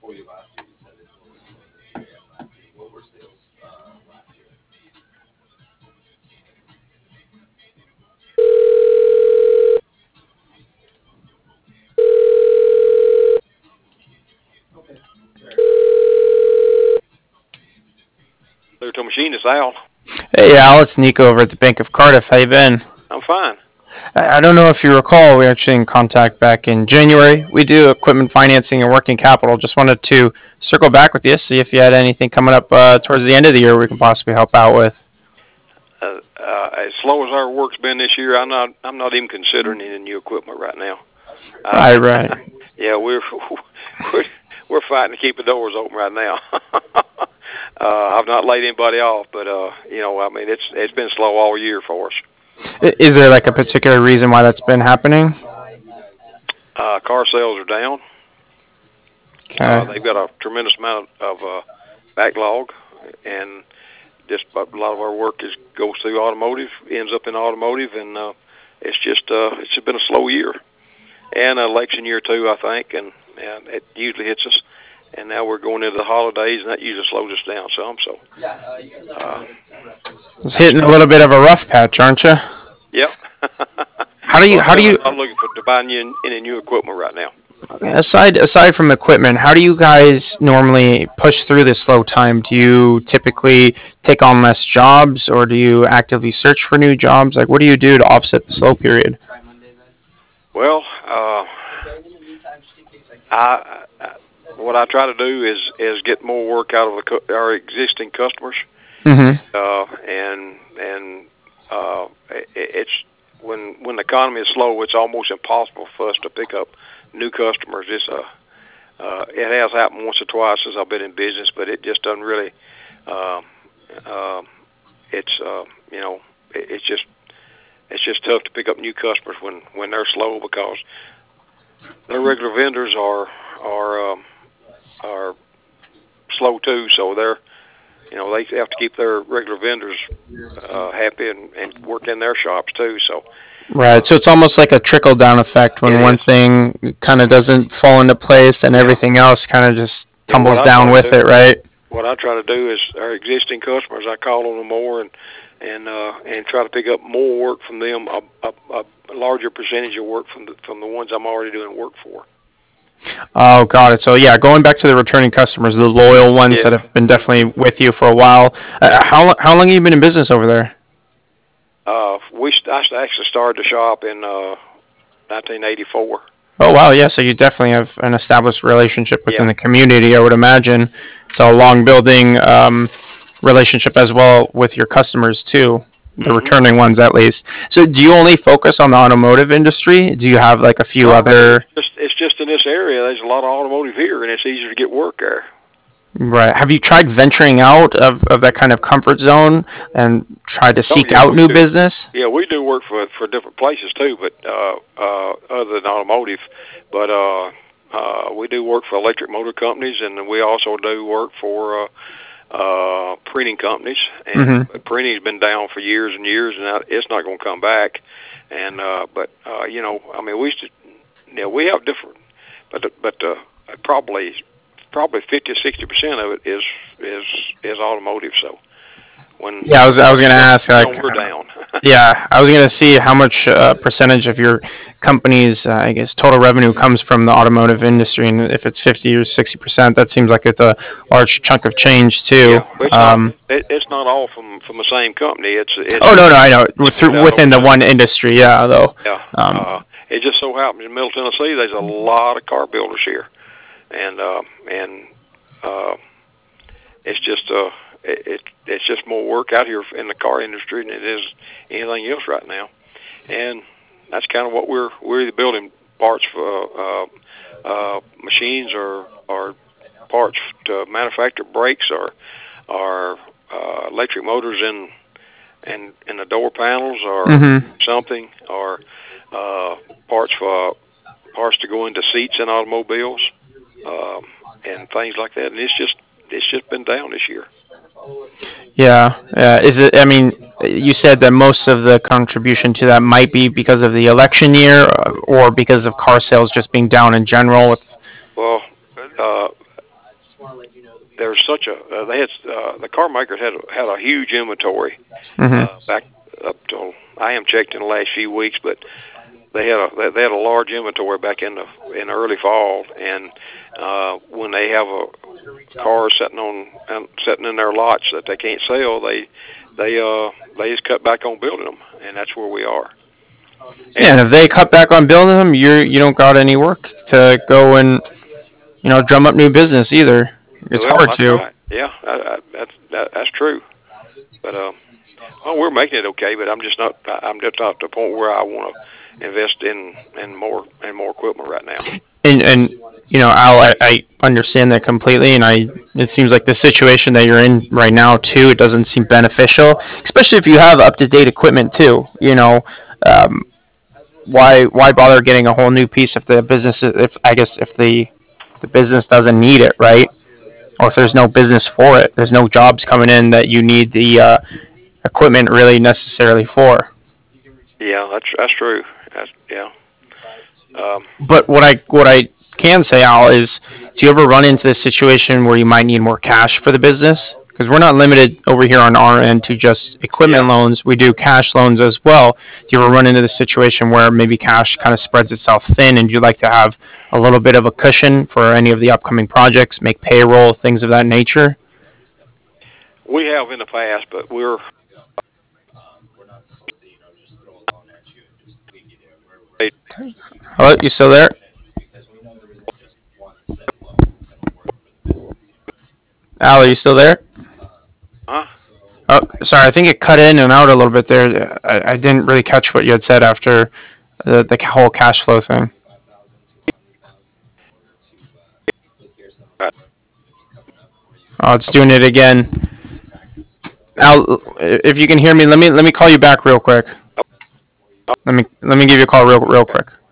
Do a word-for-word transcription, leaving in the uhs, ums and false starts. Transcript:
Clear Machine is Al. Hey Al, it's Nico over at the Bank of Cardiff. How you been? I'm fine. I don't know if you recall, we were actually in contact back in January. We do equipment financing and working capital. Just wanted to circle back with you, see if you had anything coming up uh, towards the end of the year we can possibly help out with. Uh, uh, as slow as our work's been this year, I'm not. I'm not even considering any new equipment right now. Uh, right, right. Yeah, we're we're we're fighting to keep the doors open right now. uh, I've not laid anybody off, but uh, you know, I mean, it's it's been slow all year for us. Is there like a particular reason why that's been happening? Uh, car sales are down. Okay. Uh, they've got a tremendous amount of uh, backlog, and just a lot of our work is goes through automotive, ends up in automotive, and uh, it's just uh, it's just been a slow year, and an election year too, I think, and, and it usually hits us. And now we're going into the holidays, and that usually slows us down some. So, uh, it's hitting a little bit of a rough patch, aren't you? Yep. How do you? How do you? I'm looking for to buy any, any new equipment right now. Aside aside from equipment, how do you guys normally push through this slow time? Do you typically take on less jobs, or do you actively search for new jobs? Like, what do you do to offset the slow period? Well, uh, I, I what I try to do is is get more work out of the, our existing customers, mm-hmm. uh, and and uh, it, it's when when the economy is slow, it's almost impossible for us to pick up new customers. It's uh, uh, it has happened once or twice since I've been in business, but it just doesn't really. Uh, uh, it's uh, you know it, it's just it's just tough to pick up new customers when, when they're slow because their regular vendors are are um, are slow too. So they're you know they have to keep their regular vendors uh, happy and, and work in their shops too. So. Right, so it's almost like a trickle-down effect. When one thing kind of doesn't fall into place, then everything else kind of just tumbles down with it, right? What I try to do is our existing customers, I call on them more and and uh, and try to pick up more work from them, a, a, a larger percentage of work from the, from the ones I'm already doing work for. Oh, got it. So yeah, going back to the returning customers, the loyal ones yeah. that have been definitely with you for a while. Uh, how how long have you been in business over there? Uh, we I actually started the shop in uh, nineteen eighty-four. Oh wow, yeah. So you definitely have an established relationship within yeah. the community. I would imagine it's a long building um, relationship as well with your customers too, the mm-hmm. returning ones at least. So do you only focus on the automotive industry? Do you have like a few no, other? It's just, it's just in this area. There's a lot of automotive here, and it's easier to get work there. Right. Have you tried venturing out of, of that kind of comfort zone and tried to seek oh, yeah, out new do. business? Yeah, we do work for for different places too, but uh, uh, other than automotive. But uh, uh, we do work for electric motor companies, and we also do work for uh, uh, printing companies. And mm-hmm. printing's been down for years and years, and it's not going to come back. And uh, but uh, you know, I mean, we used to, you know, we have different, but but uh, probably. Probably fifty or sixty percent of it is is is automotive. So when yeah, I was I was gonna ask like we're down. yeah, I was gonna see how much uh, percentage of your company's uh, I guess total revenue comes from the automotive industry, and if it's fifty or sixty percent, that seems like it's a large chunk of change too. Yeah, it's, um, not, it, it's not all from, from the same company. It's, it's oh no no I know through, within the one industry. Yeah, though. Yeah. Um, uh, it just so happens in Middle Tennessee, there's a lot of car builders here. And uh, and uh, it's just uh, it, it it's just more work out here in the car industry than it is anything else right now, and that's kind of what we're we're either building parts for uh, uh, machines or or parts to manufacture brakes or or uh, electric motors in in in the door panels or mm-hmm. something or uh, parts for parts to go into seats in automobiles. Um, and things like that, and it's just it's just been down this year. Yeah, uh, is it? I mean, you said that most of the contribution to that might be because of the election year, or because of car sales just being down in general. With well, uh, was such a uh, they had uh, the car makers had a, had a huge inventory Mm-hmm. uh, back up till I am checked in the last few weeks, but they had a they had a large inventory back in the in the early fall, and uh, when they have a car sitting on um, sitting in their lots that they can't sell, they they uh they just cut back on building them, and that's where we are. Yeah, and if they cut back on building them, you you don't got any work to go and you know drum up new business either. It's Well, hard that's to. right. Yeah, I, I, that's that, that's true. But um, well, we're making it okay. But I'm just not. I'm just not at the point where I want to invest in in more in more equipment right now. And and you know, Al, I, I understand that completely, and I it seems like the situation that you're in right now too. It doesn't seem beneficial, especially if you have up to date equipment too. You know, um, why why bother getting a whole new piece if the business if I guess if the the business doesn't need it, right? Or if there's no business for it, there's no jobs coming in that you need the uh, equipment really necessarily for. Yeah, that's that's true. That's, yeah. Um, But what I what I can say, Al, is do you ever run into this situation where you might need more cash for the business? Because we're not limited over here on our end to just equipment yeah. loans. We do cash loans as well. Do you ever run into the situation where maybe cash kind of spreads itself thin and you'd like to have a little bit of a cushion for any of the upcoming projects, make payroll, things of that nature? We have in the past, but we're Hello, you still there? Al, are you still there? huh? Oh, sorry. I think it cut in and out a little bit there. I, I didn't really catch what you had said after the, the whole cash flow thing. Oh, it's doing it again. Al, if you can hear me, let me let me call you back real quick. Let me let me give you a call real real quick.